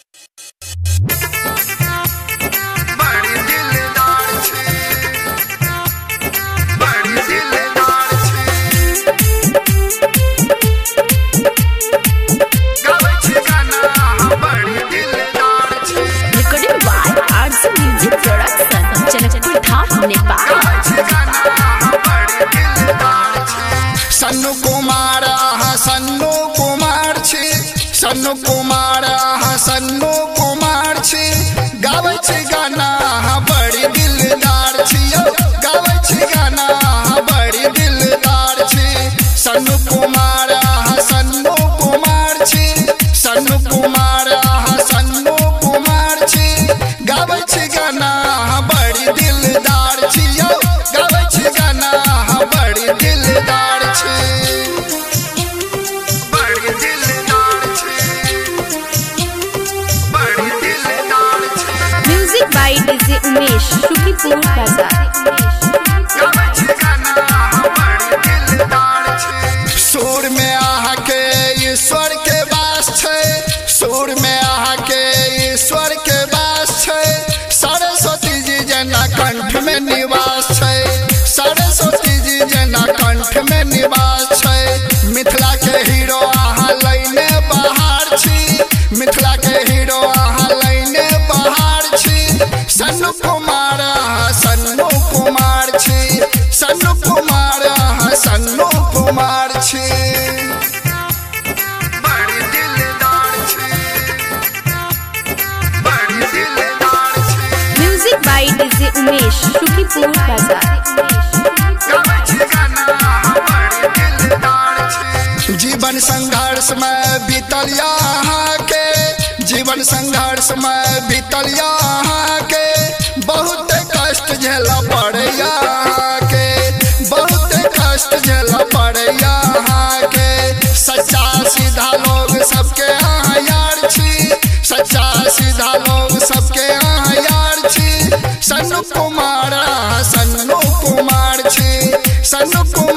सन्नू कुमार सन्नू कुमार छी सन्नू कुमार सन्नू कुमार छी गावे छी गाना बड़ी दिलदार छी गावे छी गाना बड़ी दिलदार छी सन्नू कुमार सन्नू कुमार छी सन्नू कुमार सन्नू कुमार छी गावे छी गाना बड़ी दिलदार छी गावे छी गाना बड़ी दिलदार छी बड़ी दिलदार छी बड़ी दिलदार छी। Music by DJ Umesh Shukipur बाजार। सुर में आके ईश्वर के वास छै सुर में आके ईश्वर के वास छै सरस्वती जी जना कंठ में निवास छै सरस्वती जी जना कंठ में निवास छै मिथिला के हीरो आहा लैने बहार छी मिथिला के हीरो आहा लैने बहार छी सन्नू कुमार सन्नू कुमार छी सन्नू कुमार सन्नू कुमार छी बड़ी दिलदार छी बड़ी दिलदार छी। Music by DJ Umesh Shukipur बाजार। जीवन संघर्ष में बीतल यहाँ के जीवन संघर्ष में बीतल यहाँ के बहुत कष्ट झेला पड़े यहाँ के बहुत कष्ट झेला पड़े यहाँ के सच्चा सीधा लोग सबके यहाँ यार छी सच्चा सीधा लोग सबके यहाँ यार छी सन्नू कुमार सन्नू कुमार छी सन्नू कुमार